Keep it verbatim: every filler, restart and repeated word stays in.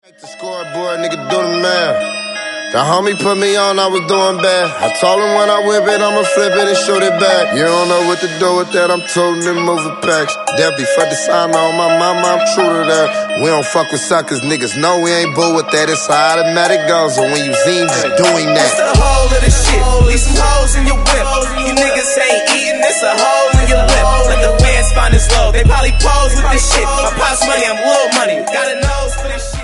The scoreboard, nigga, do the math. The homie put me on, I was doing bad. I told him when I whip it, I'ma flip it and shoot it back. You don't know what to do with that, I'm toting them moving packs. That be for the sign on my mama, I'm true to that. We don't fuck with suckers, niggas know we ain't bull with that. It's how automatic goes, and when you see me doing that. It's the whole of the shit, leave some holes in your whip. You niggas ain't eating, it's a hole in your lip. Let the fans find us low, they probably pose with this shit. My pops money, I'm little money, got a nose for this shit.